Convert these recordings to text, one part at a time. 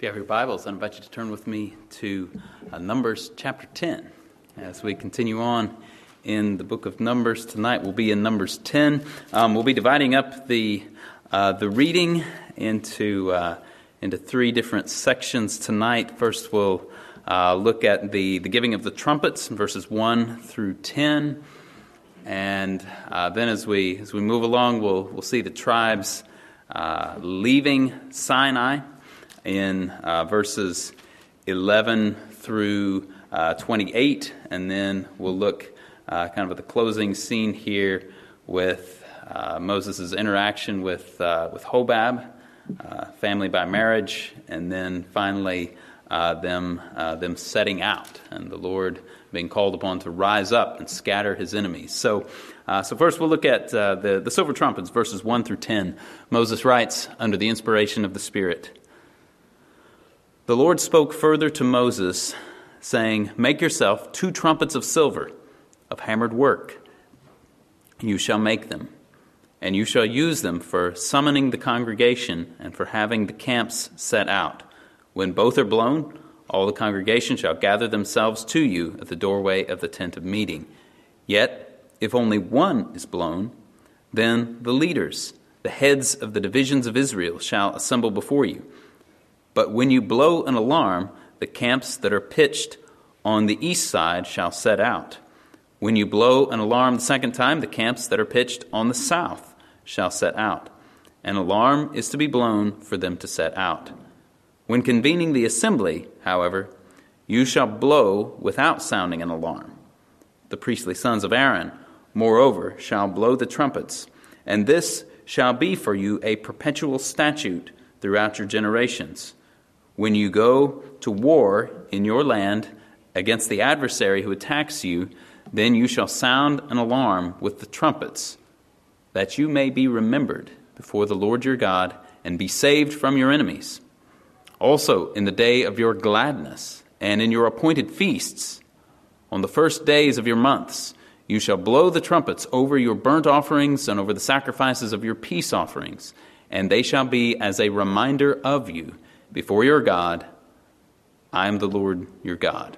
you have your Bibles, I invite you to turn with me to Numbers chapter 10. As we continue on in the book of Numbers, tonight we'll be in Numbers 10. We'll be dividing up the reading into three different sections tonight. First, we'll look at the giving of the trumpets, verses 1 through 10. And then as we move along, we'll see the tribes leaving Sinai in verses 11 through 28, and then we'll look kind of at the closing scene here with Moses' interaction with Hobab, family by marriage, and then finally them setting out, and the Lord being called upon to rise up and scatter his enemies. So first we'll look at the silver trumpets, verses 1 through 10. Moses writes under the inspiration of the Spirit, "The Lord spoke further to Moses, saying, 'Make yourself 2 trumpets of silver, of hammered work. You shall make them, and you shall use them for summoning the congregation and for having the camps set out. When both are blown, all the congregation shall gather themselves to you at the doorway of the tent of meeting. Yet, if only one is blown, then the leaders, the heads of the divisions of Israel, shall assemble before you. But when you blow an alarm, the camps that are pitched on the east side shall set out. When you blow an alarm the second time, the camps that are pitched on the south shall set out. An alarm is to be blown for them to set out. When convening the assembly, however, you shall blow without sounding an alarm. The priestly sons of Aaron, moreover, shall blow the trumpets, and this shall be for you a perpetual statute throughout your generations. When you go to war in your land against the adversary who attacks you, then you shall sound an alarm with the trumpets, that you may be remembered before the Lord your God and be saved from your enemies. Also in the day of your gladness and in your appointed feasts, on the first days of your months, you shall blow the trumpets over your burnt offerings and over the sacrifices of your peace offerings, and they shall be as a reminder of you before your God. I am the Lord your God."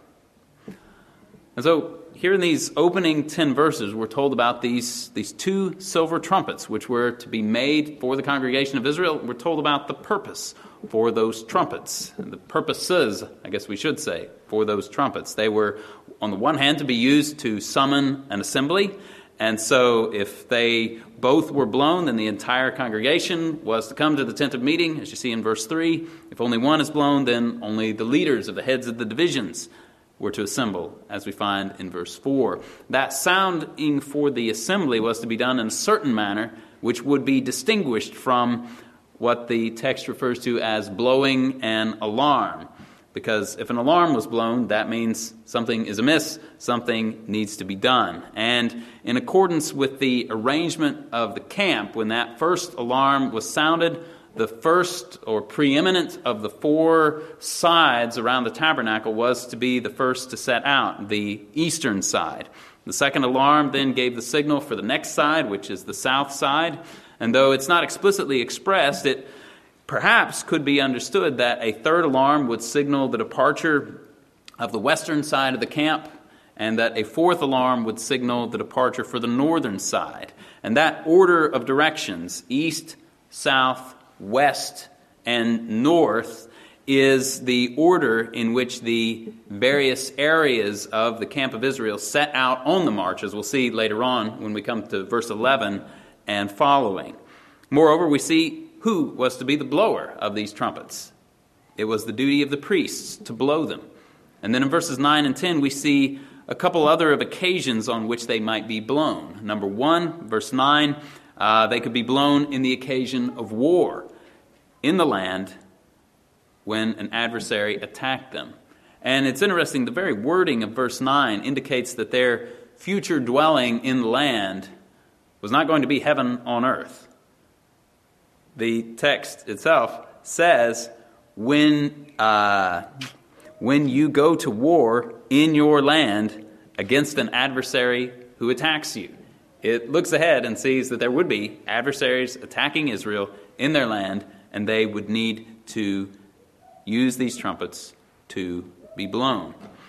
And so here in these opening 10 verses, we're told about these 2 silver trumpets, which were to be made for the congregation of Israel. We're told about the purpose for those trumpets, and the purposes, I guess we should say, for those trumpets. They were, on the one hand, to be used to summon an assembly. And so if they both were blown, then the entire congregation was to come to the tent of meeting, as you see in verse 3. If only one is blown, then only the leaders of the heads of the divisions were to assemble, as we find in verse 4. That sounding for the assembly was to be done in a certain manner, which would be distinguished from what the text refers to as blowing an alarm. Because if an alarm was blown, that means something is amiss, something needs to be done. And in accordance with the arrangement of the camp, when that first alarm was sounded, the first or preeminent of the 4 sides around the tabernacle was to be the first to set out, the eastern side. The second alarm then gave the signal for the next side, which is the south side. And though it's not explicitly expressed, it perhaps could be understood that a third alarm would signal the departure of the western side of the camp, and that a fourth alarm would signal the departure for the northern side. And that order of directions, east, south, west, and north, is the order in which the various areas of the camp of Israel set out on the march, as we'll see later on when we come to verse 11 and following. Moreover, we see who was to be the blower of these trumpets. It was the duty of the priests to blow them. And then in verses 9 and 10, we see a couple other of occasions on which they might be blown. Number 1, verse 9, they could be blown in the occasion of war in the land when an adversary attacked them. And it's interesting, the very wording of verse 9 indicates that their future dwelling in the land was not going to be heaven on earth. The text itself says, when you go to war in your land against an adversary who attacks you. It looks ahead and sees that there would be adversaries attacking Israel in their land, and they would need to use these trumpets to be blown.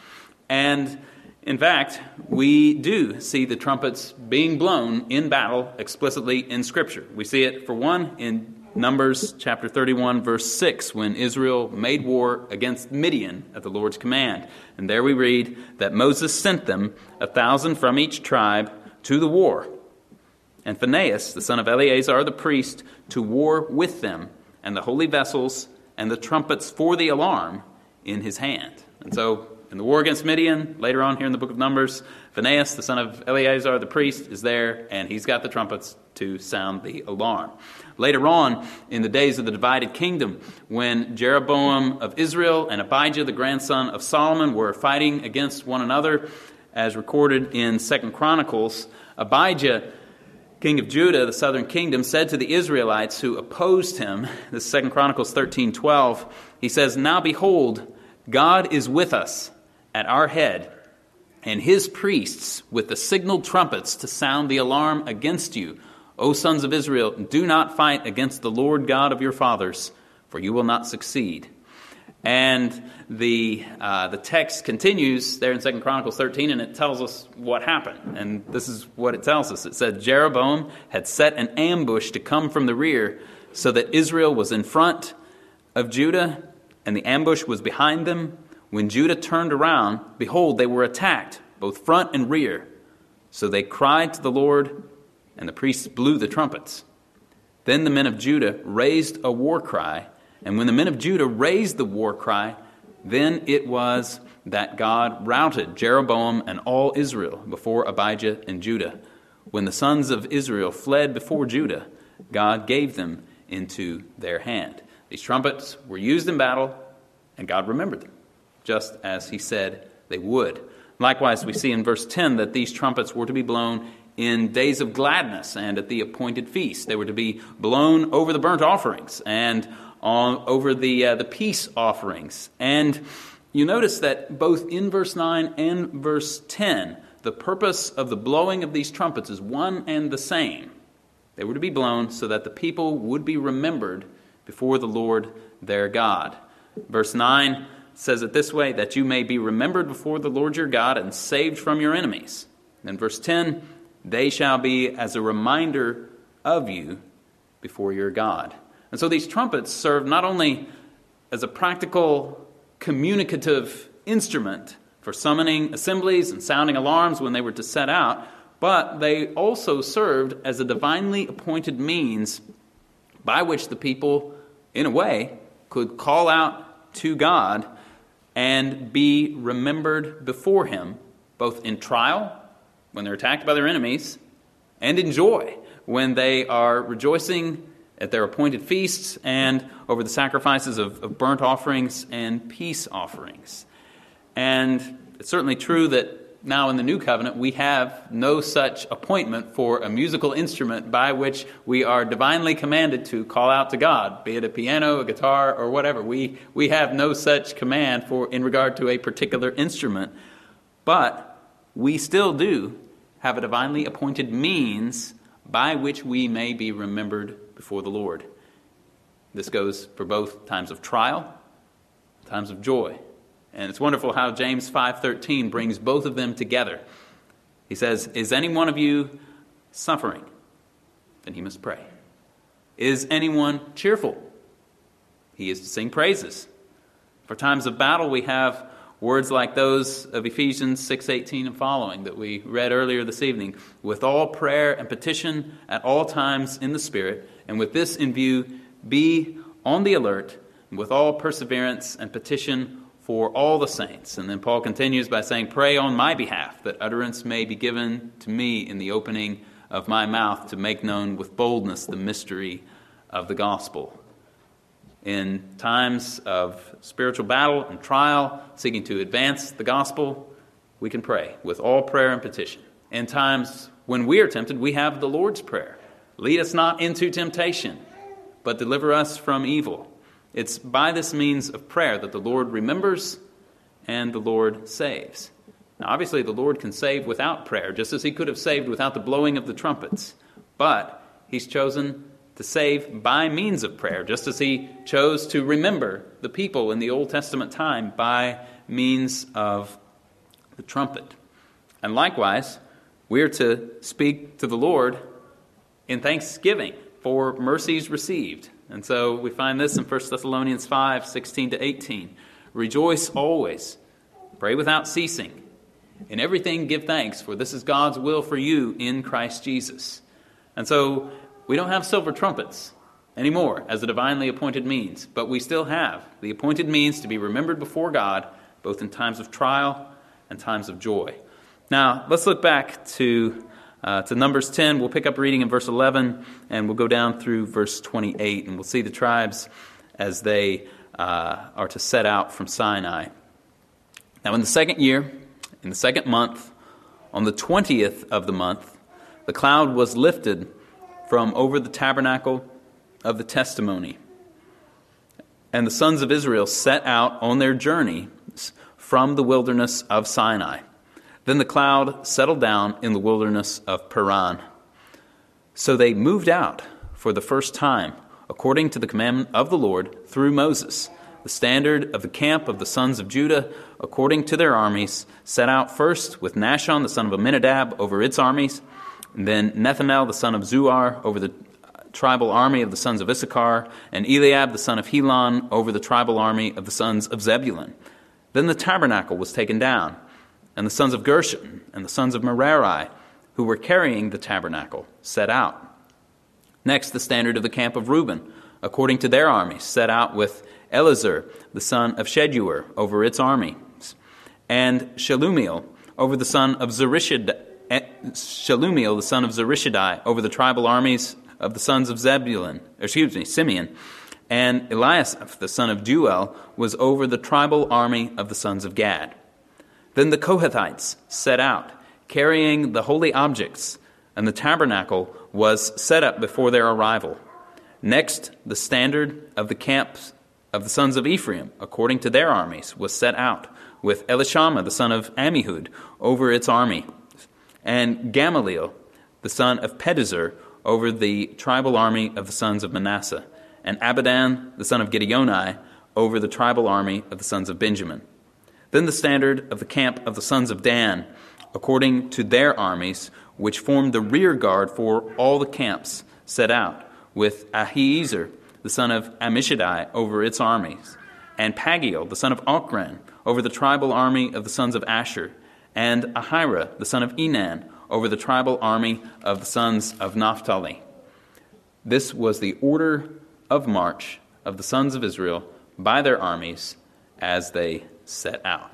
And in fact, we do see the trumpets being blown in battle explicitly in Scripture. We see it, for one, in Numbers chapter 31, verse 6, when Israel made war against Midian at the Lord's command. And there we read that Moses sent them 1,000 from each tribe to the war, and Phinehas, the son of Eleazar the priest, to war with them, and the holy vessels and the trumpets for the alarm in his hand. And so, in the war against Midian, later on here in the book of Numbers, Phinehas, the son of Eleazar the priest, is there, and he's got the trumpets to sound the alarm. Later on, in the days of the divided kingdom, when Jeroboam of Israel and Abijah, the grandson of Solomon, were fighting against one another, as recorded in 2 Chronicles, Abijah, king of Judah, the southern kingdom, said to the Israelites who opposed him, this is 2 Chronicles 13:12, he says, "Now behold, God is with us at our head, and his priests with the signal trumpets to sound the alarm against you. O sons of Israel, do not fight against the Lord God of your fathers, for you will not succeed." And the text continues there in 2 Chronicles 13, and it tells us what happened. And this is what it tells us. It said, Jeroboam had set an ambush to come from the rear, so that Israel was in front of Judah, and the ambush was behind them. When Judah turned around, behold, they were attacked, both front and rear. So they cried to the Lord, and the priests blew the trumpets. Then the men of Judah raised a war cry, and when the men of Judah raised the war cry, then it was that God routed Jeroboam and all Israel before Abijah and Judah. When the sons of Israel fled before Judah, God gave them into their hand. These trumpets were used in battle, and God remembered them, just as he said they would. Likewise, we see in verse 10 that these trumpets were to be blown in days of gladness and at the appointed feast. They were to be blown over the burnt offerings and over the peace offerings. And you notice that both in verse 9 and verse 10, the purpose of the blowing of these trumpets is one and the same. They were to be blown so that the people would be remembered before the Lord their God. Verse 9 says it this way, that you may be remembered before the Lord your God and saved from your enemies. Then verse 10, they shall be as a reminder of you before your God. And so these trumpets serve not only as a practical communicative instrument for summoning assemblies and sounding alarms when they were to set out, but they also served as a divinely appointed means by which the people, in a way, could call out to God and be remembered before him, both in trial, when they're attacked by their enemies, and in joy, when they are rejoicing at their appointed feasts and over the sacrifices of burnt offerings and peace offerings. And it's certainly true that now in the New Covenant we have no such appointment for a musical instrument by which we are divinely commanded to call out to God, be it a piano, a guitar, or whatever. We have no such command in regard to a particular instrument. But we still do have a divinely appointed means by which we may be remembered before the Lord. This goes for both times of trial, times of joy. And it's wonderful how James 5:13 brings both of them together. He says, is any one of you suffering? Then he must pray. Is anyone cheerful? He is to sing praises. For times of battle, we have words like those of Ephesians 6:18 and following that we read earlier this evening. With all prayer and petition at all times in the Spirit, and with this in view, be on the alert, and with all perseverance and petition for all the saints. And then Paul continues by saying, pray on my behalf, that utterance may be given to me in the opening of my mouth to make known with boldness the mystery of the gospel. In times of spiritual battle and trial, seeking to advance the gospel, we can pray with all prayer and petition. In times when we are tempted, we have the Lord's Prayer. Lead us not into temptation, but deliver us from evil. It's by this means of prayer that the Lord remembers and the Lord saves. Now, obviously, the Lord can save without prayer, just as he could have saved without the blowing of the trumpets. But he's chosen to save by means of prayer, just as he chose to remember the people in the Old Testament time by means of the trumpet. And likewise, we are to speak to the Lord in thanksgiving for mercies received. And so we find this in 1 Thessalonians 5, 16 to 18. Rejoice always, pray without ceasing. In everything give thanks, for this is God's will for you in Christ Jesus. And so we don't have silver trumpets anymore as a divinely appointed means, but we still have the appointed means to be remembered before God, both in times of trial and times of joy. Now, let's look back to Numbers 10. We'll pick up reading in verse 11, and we'll go down through verse 28, and we'll see the tribes as they are to set out from Sinai. Now, in the second year, in the second month, on the 20th of the month, the cloud was lifted from over the tabernacle of the testimony. And the sons of Israel set out on their journey from the wilderness of Sinai. Then the cloud settled down in the wilderness of Paran. So they moved out for the first time, according to the commandment of the Lord, through Moses. The standard of the camp of the sons of Judah, according to their armies, set out first with Nahshon, the son of Amminadab, over its armies, and then Nethanel, the son of Zuar, over the tribal army of the sons of Issachar, and Eliab, the son of Helon, over the tribal army of the sons of Zebulun. Then the tabernacle was taken down, and the sons of Gershon and the sons of Merari, who were carrying the tabernacle, set out. Next, the standard of the camp of Reuben, according to their armies, set out with Elazar, the son of Sheduer, over its armies, and Shelumiel, over the son of Shelumiel, the son of Zurishaddai, over the tribal armies of the sons of Simeon, and Eliasaph, the son of Deuel, was over the tribal army of the sons of Gad. Then the Kohathites set out, carrying the holy objects, and the tabernacle was set up before their arrival. Next, the standard of the camps of the sons of Ephraim, according to their armies, was set out, with Elishama, the son of Ammihud, over its army, and Gamaliel, the son of Pedazur, over the tribal army of the sons of Manasseh, and Abidan, the son of Gideoni, over the tribal army of the sons of Benjamin. Then the standard of the camp of the sons of Dan, according to their armies, which formed the rear guard for all the camps, set out, with Ahiezer, the son of Ammishaddai, over its armies, and Pagiel, the son of Ochran, over the tribal army of the sons of Asher, and Ahira, the son of Enan, over the tribal army of the sons of Naphtali. This was the order of march of the sons of Israel by their armies as they set out.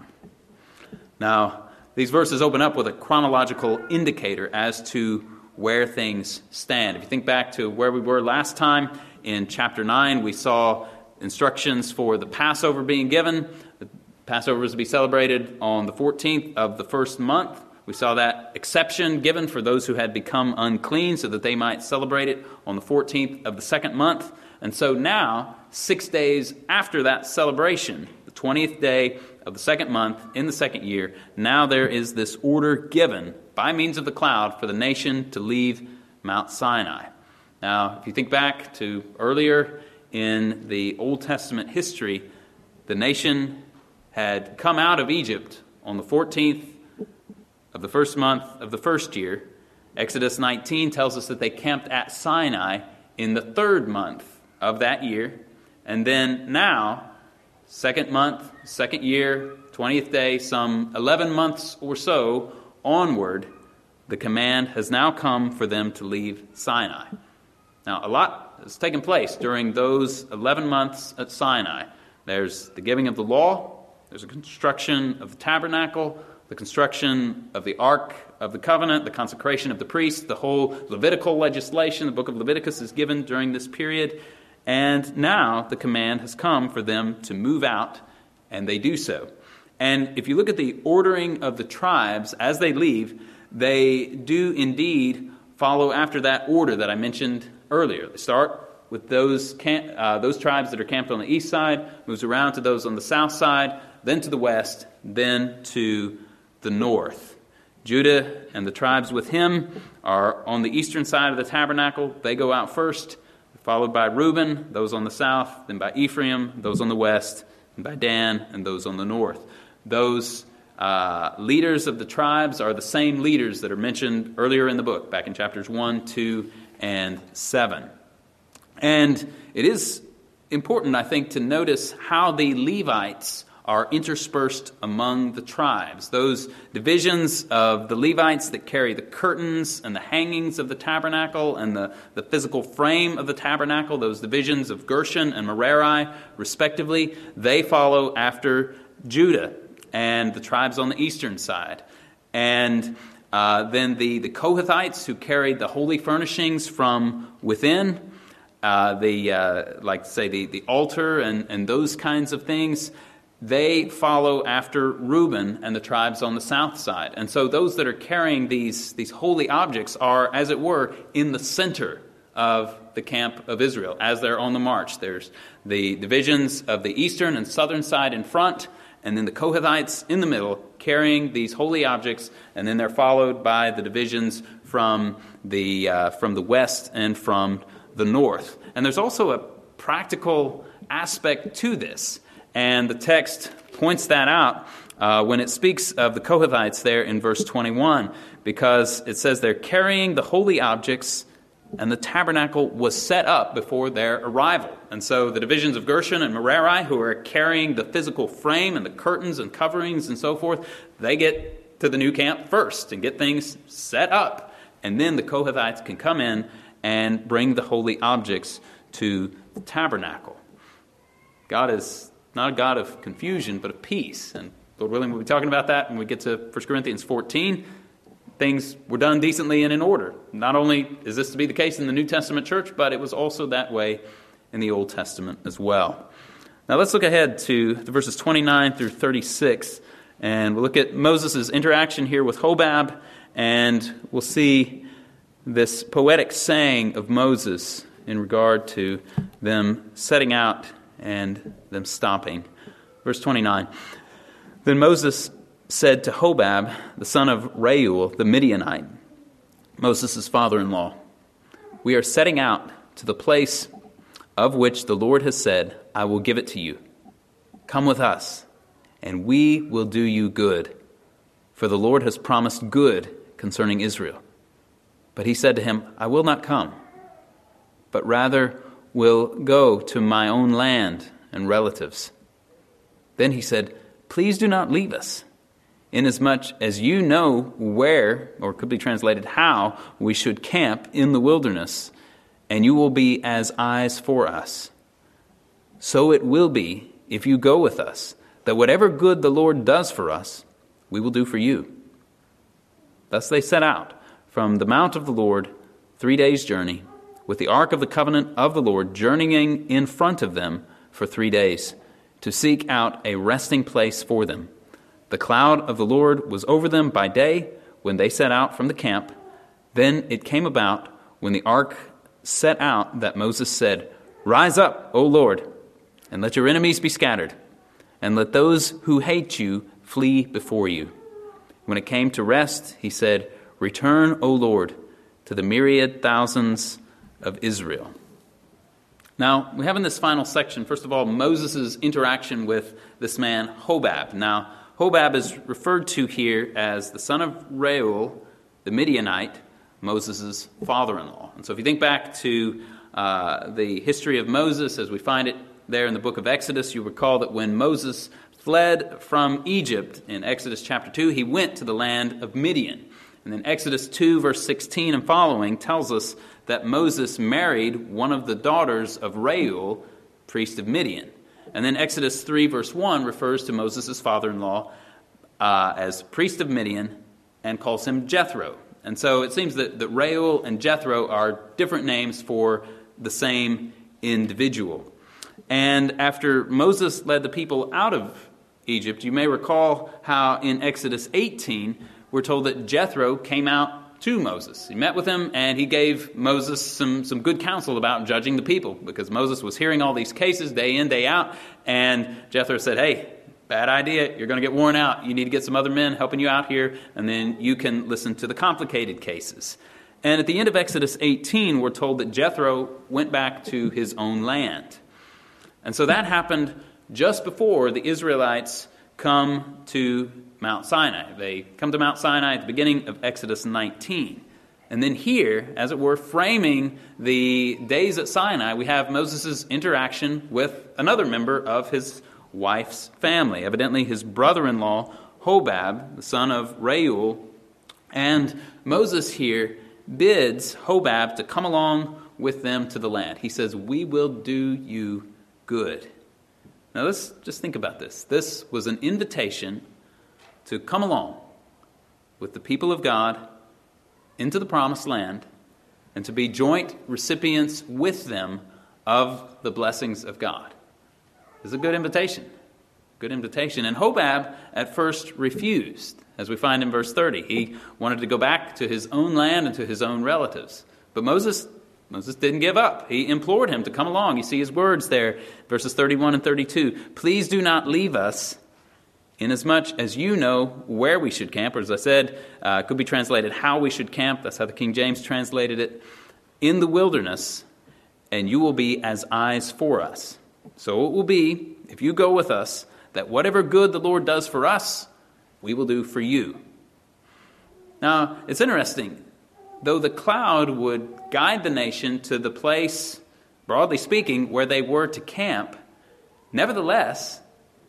Now, these verses open up with a chronological indicator as to where things stand. If you think back to where we were last time, in chapter 9, we saw instructions for the Passover being given. The Passover was to be celebrated on the 14th of the first month. We saw that exception given for those who had become unclean so that they might celebrate it on the 14th of the second month. And so now, 6 days after that celebration, the 20th day of the second month in the second year, now there is this order given by means of the cloud for the nation to leave Mount Sinai. Now, if you think back to earlier in the Old Testament history, the nation had come out of Egypt on the 14th of the first month of the first year. Exodus 19 tells us that they camped at Sinai in the third month of that year. And then now, second month, second year, 20th day, some 11 months or so onward, the command has now come for them to leave Sinai. Now, a lot has taken place during those 11 months at Sinai. There's the giving of the law, there's the construction of the tabernacle, the construction of the Ark of the Covenant, the consecration of the priests, the whole Levitical legislation, the book of Leviticus is given during this period. And now the command has come for them to move out, and they do so. And if you look at the ordering of the tribes as they leave, they do indeed follow after that order that I mentioned earlier. They start with those tribes that are camped on the east side, moves around to those on the south side, then to the west, then to the north. Judah and the tribes with him are on the eastern side of the tabernacle. They go out first. The followed by Reuben, those on the south, then by Ephraim, those on the west, and by Dan, and those on the north. Those leaders of the tribes are the same leaders that are mentioned earlier in the book, back in chapters 1, 2, and 7. And it is important, I think, to notice how the Levites are interspersed among the tribes. Those divisions of the Levites that carry the curtains and the hangings of the tabernacle and the physical frame of the tabernacle, those divisions of Gershon and Merari, respectively, they follow after Judah and the tribes on the eastern side. And then the Kohathites, who carried the holy furnishings from within, the altar and those kinds of things, they follow after Reuben and the tribes on the south side. And so those that are carrying these holy objects are, as it were, in the center of the camp of Israel as they're on the march. There's the divisions of the eastern and southern side in front, and then the Kohathites in the middle carrying these holy objects, and then they're followed by the divisions from the west and from the north. And there's also a practical aspect to this. And the text points that out when it speaks of the Kohathites there in verse 21, because it says they're carrying the holy objects, and the tabernacle was set up before their arrival. And so the divisions of Gershon and Merari, who are carrying the physical frame and the curtains and coverings and so forth, they get to the new camp first and get things set up. And then the Kohathites can come in and bring the holy objects to the tabernacle. God is not a God of confusion, but of peace. And Lord willing, we'll be talking about that when we get to 1 Corinthians 14. Things were done decently and in order. Not only is this to be the case in the New Testament church, but it was also that way in the Old Testament as well. Now let's look ahead to the verses 29 through 36, and we'll look at Moses' interaction here with Hobab, and we'll see this poetic saying of Moses in regard to them setting out and them stopping. Verse 29, Then Moses said to Hobab, the son of Reuel, the Midianite, Moses' father-in-law, We are setting out to the place of which the Lord has said, I will give it to you. Come with us, and we will do you good. For the Lord has promised good concerning Israel. But he said to him, I will not come, but rather will go to my own land and relatives. Then he said, Please do not leave us, inasmuch as you know where, or could be translated how, we should camp in the wilderness, and you will be as eyes for us. So it will be, if you go with us, that whatever good the Lord does for us, we will do for you. Thus they set out from the mount of the Lord, 3 days' journey, with the ark of the covenant of the Lord journeying in front of them for 3 days, to seek out a resting place for them. The cloud of the Lord was over them by day when they set out from the camp. Then it came about when the ark set out that Moses said, Rise up, O Lord, and let your enemies be scattered, and let those who hate you flee before you. When it came to rest, he said, Return, O Lord, to the myriad thousands of Israel. Now, we have in this final section, first of all, Moses' interaction with this man, Hobab. Now, Hobab is referred to here as the son of Reuel, the Midianite, Moses' father-in-law. And so if you think back to the history of Moses as we find it there in the book of Exodus, you recall that when Moses fled from Egypt in Exodus chapter 2, he went to the land of Midian. And then Exodus 2, verse 16 and following tells us that Moses married one of the daughters of Reuel, priest of Midian. And then Exodus 3, verse 1 refers to Moses' father-in-law as priest of Midian and calls him Jethro. And so it seems that Reuel and Jethro are different names for the same individual. And after Moses led the people out of Egypt, you may recall how in Exodus 18, we're told that Jethro came out to Moses. He met with him, and he gave Moses some good counsel about judging the people, because Moses was hearing all these cases day in, day out, and Jethro said, hey, bad idea, you're going to get worn out. You need to get some other men helping you out here, and then you can listen to the complicated cases. And at the end of Exodus 18, we're told that Jethro went back to his own land. And so that happened just before the Israelites come to Mount Sinai. They come to Mount Sinai at the beginning of Exodus 19. And then here, as it were, framing the days at Sinai, we have Moses' interaction with another member of his wife's family, evidently his brother-in-law, Hobab, the son of Reuel. And Moses here bids Hobab to come along with them to the land. He says, "We will do you good." Now let's just think about this. This was an invitation to come along with the people of God into the promised land and to be joint recipients with them of the blessings of God. It's a good invitation. Good invitation. And Hobab at first refused, as we find in verse 30. He wanted to go back to his own land and to his own relatives. But Moses didn't give up. He implored him to come along. You see his words there, verses 31 and 32. "Please do not leave us, inasmuch as you know where we should camp," or as I said, could be translated how we should camp. That's how the King James translated it. "In the wilderness, and you will be as eyes for us. So it will be, if you go with us, that whatever good the Lord does for us, we will do for you." Now, it's interesting. Though the cloud would guide the nation to the place, broadly speaking, where they were to camp, nevertheless,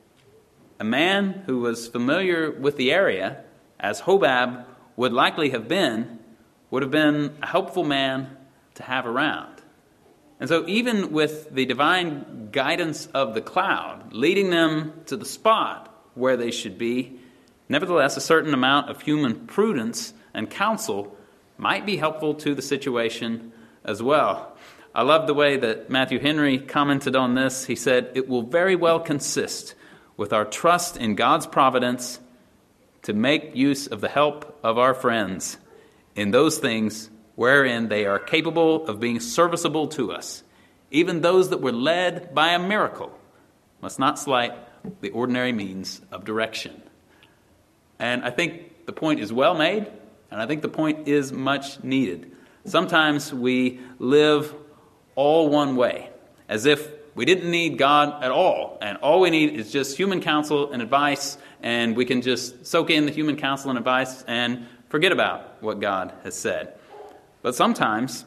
a man who was familiar with the area, as Hobab would likely have been, would have been a helpful man to have around. And so even with the divine guidance of the cloud, leading them to the spot where they should be, nevertheless, a certain amount of human prudence and counsel might be helpful to the situation as well. I love the way that Matthew Henry commented on this. He said, "It will very well consist with our trust in God's providence to make use of the help of our friends in those things wherein they are capable of being serviceable to us. Even those that were led by a miracle must not slight the ordinary means of direction." And I think the point is well made, and I think the point is much needed. Sometimes we live all one way, as if we didn't need God at all, and all we need is just human counsel and advice, and we can just soak in the human counsel and advice and forget about what God has said. But sometimes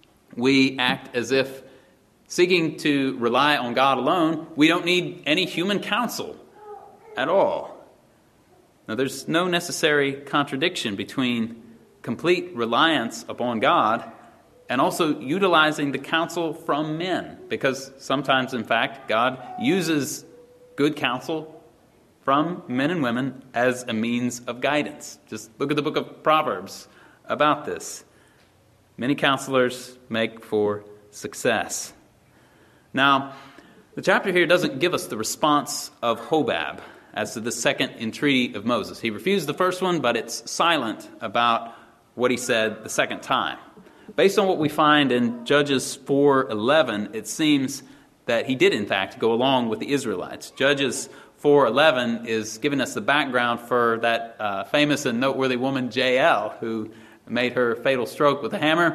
we act as if, seeking to rely on God alone, we don't need any human counsel at all. Now, there's no necessary contradiction between complete reliance upon God and also utilizing the counsel from men, because sometimes, in fact, God uses good counsel from men and women as a means of guidance. Just look at the book of Proverbs about this. Many counselors make for success. Now, the chapter here doesn't give us the response of Hobab as to the second entreaty of Moses. He refused the first one, but it's silent about what he said the second time. Based on what we find in Judges 4:11, it seems that he did, in fact, go along with the Israelites. Judges 4:11 is giving us the background for that famous and noteworthy woman, Jael, who made her fatal stroke with a hammer.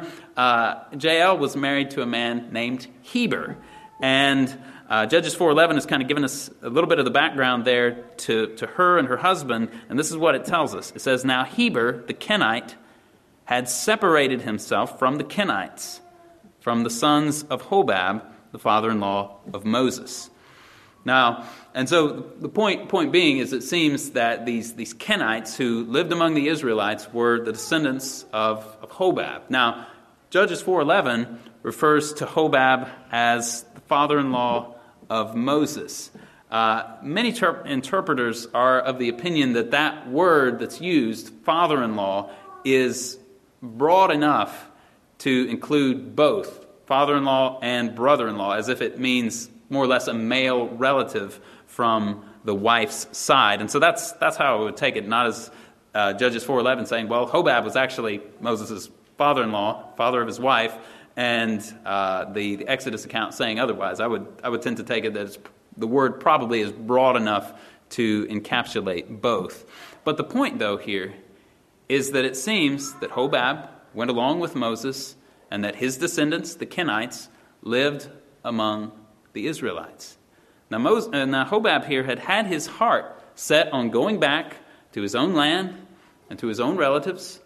Jael was married to a man named Heber. And Judges 4:11 is kind of giving us a little bit of the background there to her and her husband. And this is what it tells us. It says, "Now Heber, the Kenite, had separated himself from the Kenites, from the sons of Hobab, the father-in-law of Moses." Now, and so the point being is it seems that these Kenites who lived among the Israelites were the descendants of Hobab. Now, Judges 4:11 refers to Hobab as the father-in-law of Moses. Many interpreters are of the opinion that that word that's used, father-in-law, is broad enough to include both father-in-law and brother-in-law, as if it means more or less a male relative from the wife's side. And so that's how I would take it, not as Judges 4:11 saying, well, Hobab was actually Moses' father-in-law, father of his wife, and the Exodus account saying otherwise. I would tend to take it that the word probably is broad enough to encapsulate both. But the point, though, here is that it seems that Hobab went along with Moses, and that his descendants, the Kenites, lived among the Israelites. Now Hobab here had his heart set on going back to his own land and to his own relatives,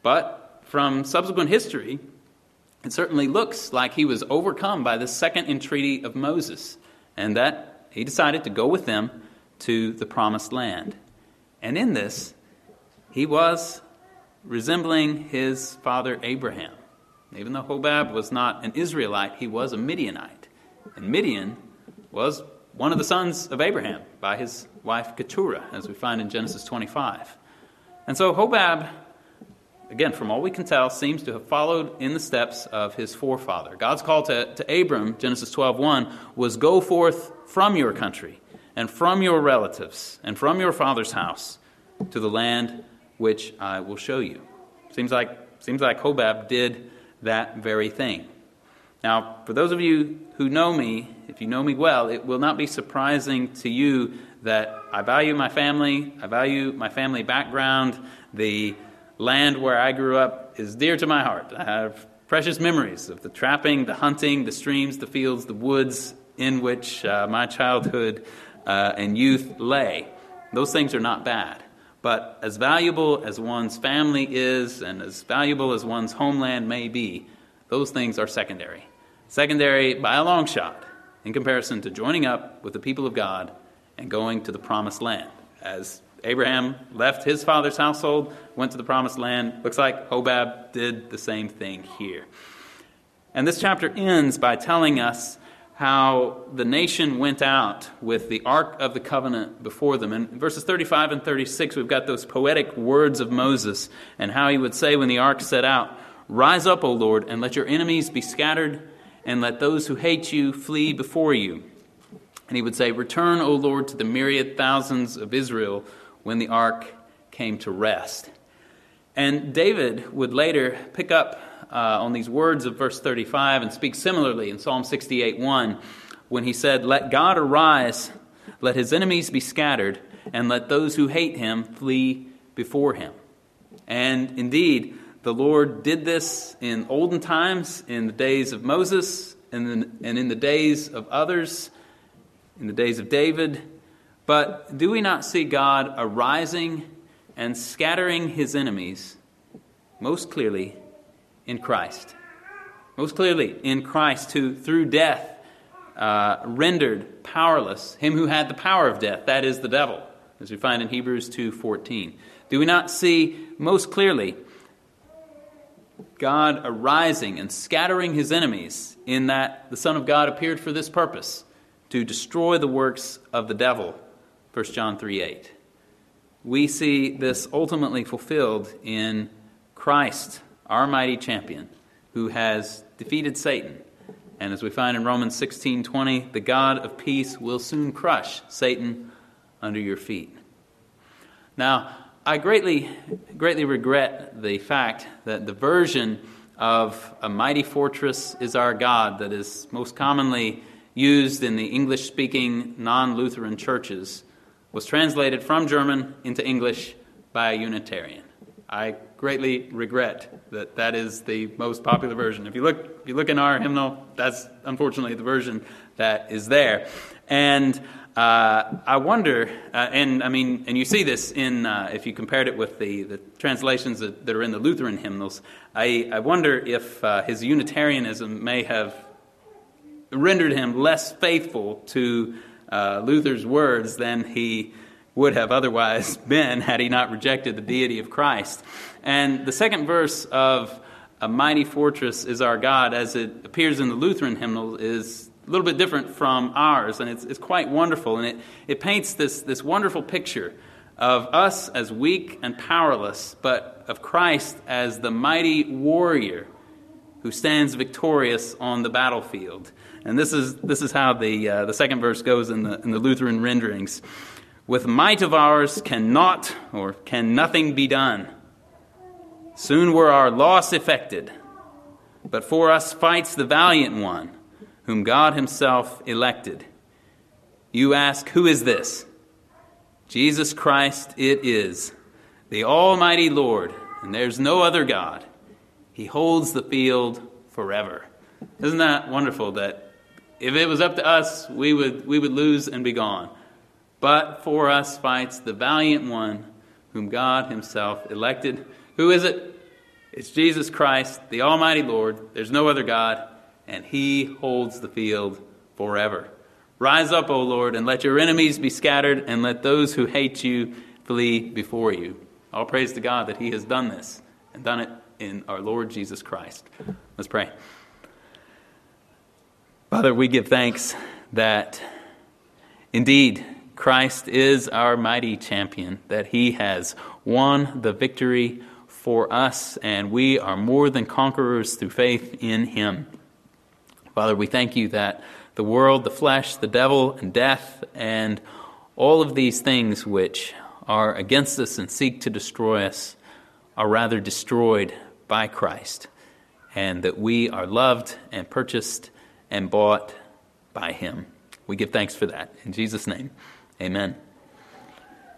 but from subsequent history, it certainly looks like he was overcome by the second entreaty of Moses, and that he decided to go with them to the promised land. And in this, he was resembling his father Abraham. Even though Hobab was not an Israelite, he was a Midianite. And Midian was one of the sons of Abraham by his wife Keturah, as we find in Genesis 25. And so Hobab, again, from all we can tell, seems to have followed in the steps of his forefather. God's call to Abram, Genesis 12:1, was go forth from your country and from your relatives and from your father's house to the land which I will show you. Seems like Hobab did that very thing. Now, for those of you who know me, if you know me well, it will not be surprising to you that I value my family background. The land where I grew up is dear to my heart. I have precious memories of the trapping, the hunting, the streams, the fields, the woods in which my childhood and youth lay. Those things are not bad. But as valuable as one's family is and as valuable as one's homeland may be, those things are secondary. Secondary by a long shot in comparison to joining up with the people of God and going to the promised land. As Abraham left his father's household, went to the promised land, looks like Hobab did the same thing here. And this chapter ends by telling us how the nation went out with the Ark of the Covenant before them. In verses 35 and 36, we've got those poetic words of Moses and how he would say when the Ark set out, "Rise up, O Lord, and let your enemies be scattered, and let those who hate you flee before you." And he would say, "Return, O Lord, to the myriad thousands of Israel," when the Ark came to rest. And David would later pick up on these words of verse 35 and speak similarly in Psalm 68:1 when he said, "Let God arise, let his enemies be scattered, and let those who hate him flee before him." And indeed, the Lord did this in olden times, in the days of Moses, and in the days of others, in the days of David. But do we not see God arising and scattering his enemies most clearly in Christ? Most clearly in Christ, who through death rendered powerless him who had the power of death, that is the devil, as we find in Hebrews 2:14. Do we not see most clearly God arising and scattering his enemies in that the Son of God appeared for this purpose, to destroy the works of the devil, 1 John 3:8. We see this ultimately fulfilled in Christ, our mighty champion, who has defeated Satan. And as we find in Romans 16:20, the God of peace will soon crush Satan under your feet. Now, I greatly regret the fact that the version of "a mighty fortress is our God" that is most commonly used in the English-speaking non-Lutheran churches was translated from German into English by a Unitarian. I greatly regret that that is the most popular version. If you look in our hymnal, that's unfortunately the version that is there. And I wonder, and you see this in if you compared it with the translations that are in the Lutheran hymnals. I wonder if his Unitarianism may have rendered him less faithful to Luther's words than he would have otherwise been had he not rejected the deity of Christ. And the second verse of "a mighty fortress is our God," as it appears in the Lutheran hymnal, is a little bit different from ours, and it's quite wonderful. And it paints this wonderful picture of us as weak and powerless, but of Christ as the mighty warrior who stands victorious on the battlefield. And this is how the second verse goes in the Lutheran renderings. "With might of ours can nothing be done. Soon were our loss effected, but for us fights the valiant one, whom God himself elected. You ask, who is this? Jesus Christ it is, the Almighty Lord, and there's no other God. He holds the field forever. Isn't that wonderful that if it was up to us, we would lose and be gone. But for us fights the valiant one whom God himself elected. Who is it? It's Jesus Christ, the Almighty Lord. There's no other God, and he holds the field forever. Rise up, O Lord, and let your enemies be scattered, and let those who hate you flee before you. All praise to God that he has done this, and done it in our Lord Jesus Christ. Let's pray. Father, we give thanks that indeed Christ is our mighty champion, that he has won the victory for us, and we are more than conquerors through faith in him. Father, we thank you that the world, the flesh, the devil, and death, and all of these things which are against us and seek to destroy us are rather destroyed by Christ, and that we are loved and purchased and bought by him. We give thanks for that. In Jesus' name, amen.